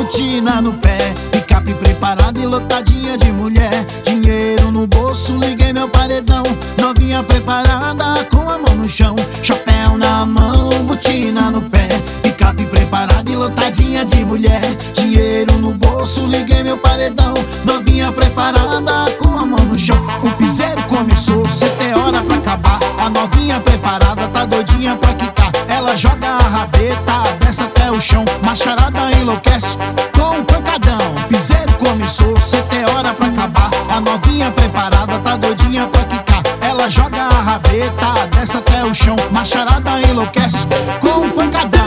botina no pé, picape preparada e lotadinha de mulher. Dinheiro no bolso, liguei meu paredão. Novinha preparada com a mão no chão, chapéu na mão, botina no pé, picape preparada e lotadinha de mulher. Dinheiro no bolso, liguei meu paredão. Novinha preparada com a mão no chão. O piseiro começou, cê tem hora pra acabar. A novinha preparada tá doidinha pra quicar. Ela joga a rabeta, desce até o chão. Macharada enlouquece com o pancadão. O piseiro começou, cê tem hora pra acabar. A novinha preparada tá doidinha pra quicar. Ela joga a rabeta, desce até o chão. Macharada enlouquece com o pancadão.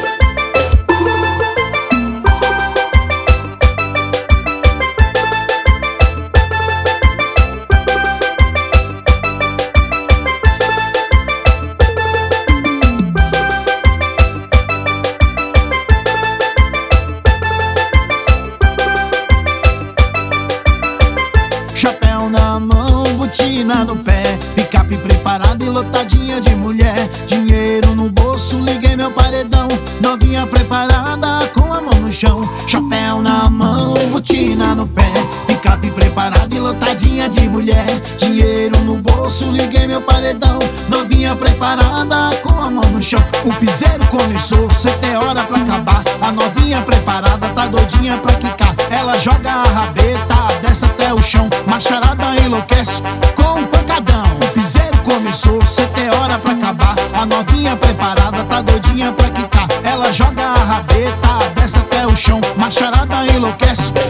Chapéu na mão, botina no pé, picape preparada e lotadinha de mulher. Dinheiro no bolso, liguei meu paredão. Novinha preparada com a mão no chão. Chapéu na mão, botina no pé, picape preparada e lotadinha de mulher. Dinheiro no bolso, liguei meu paredão. Novinha preparada com a mão no chão. O piseiro começou, cê tem hora pra acabar. A novinha preparada tá doidinha pra quicar. Ela joga a rabeta, desce até o chão. Macharada enlouquece com o pancadão. O piseiro começou, cê tem hora pra acabar. A novinha preparada tá doidinha pra quicar. Ela joga a rabeta, desce até o chão. Macharada enlouquece